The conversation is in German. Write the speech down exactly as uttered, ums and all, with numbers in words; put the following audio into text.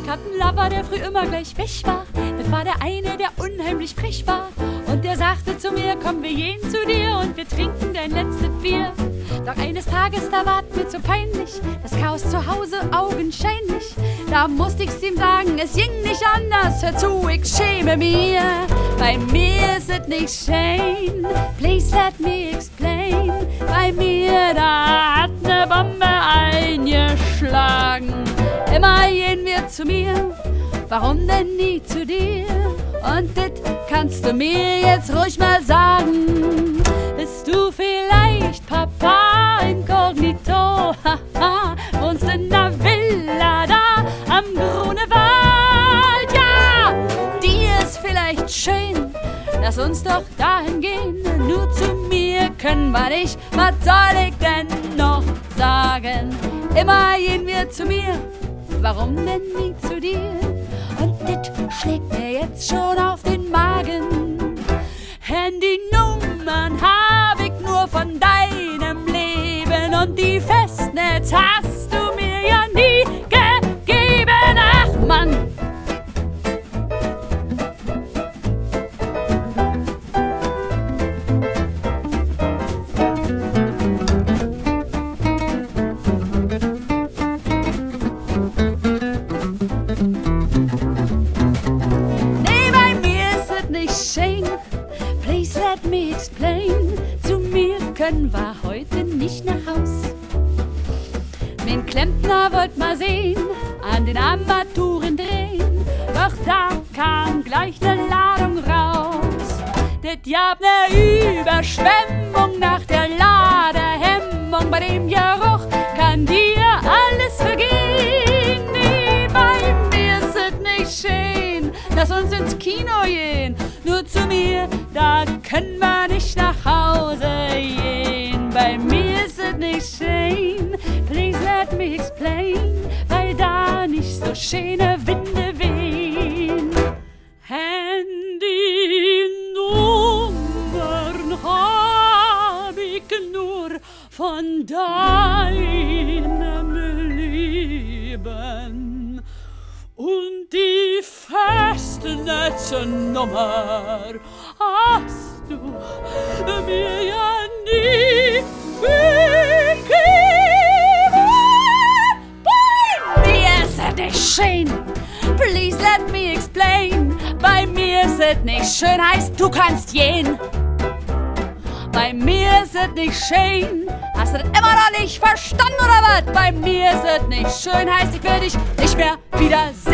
hatte einen Lover, der früh immer gleich weg war. Das war der eine, der unheimlich frech war. Und der sagte zu mir, komm, wir gehen zu dir und wir trinken dein letztes Bier. Doch eines Tages, da ward mir zu peinlich, das Chaos zu Hause augenscheinlich. Da musste ich's ihm sagen, es ging nicht anders, hör zu, ich schäme mir. Bei mir ist es nicht schön, please let me explain. Bei mir, da hat ne Bombe eingeschlagen. Immer gehen wir zu mir, warum denn nie zu dir? Und das kannst du mir jetzt ruhig mal sagen. Bist du vielleicht Papa Inkognito? Haha, wohnst in der Villa da am Grunewald? Ja, die ist vielleicht schön, lass uns doch dahin gehen. Nur zu mir können wir nicht, was soll ich denn noch sagen? Immer gehen wir zu mir, warum denn nie zu dir? Und das schlägt mir jetzt schon auf den Magen. Handynummern hab ich nur von deinem Leben und die Festnetz hast du mir ja nie gegeben. Ach Mann! Let me explain. Zu mir können wir heute nicht nach Haus. Den Klempner wollt mal sehen, an den Armaturen drehen. Doch da kam gleich ne Ladung raus. Det gab ne Überschwemmung nach der Ladehemmung. Bei dem Geruch kann dir alles vergehen. Nee, bei mir ist es nicht schön. Lass uns ins Kino gehen. Nur zu mir, da können wir nicht nach Hause gehen. Bei mir ist es nicht schön, please let me explain, weil da nicht so schöne Winde wehen. Handynummern hab ich nur von deinem Leben und die Festnetznummer hast du mir ja nie gegeben. Bei mir ist es nicht schön, please let me explain. Bei mir ist es nicht schön, heißt du kannst gehen. Bei mir ist es nicht schön, hast du das immer noch nicht verstanden oder was? Bei mir ist es nicht schön, heißt ich will dich nicht mehr wiedersehen.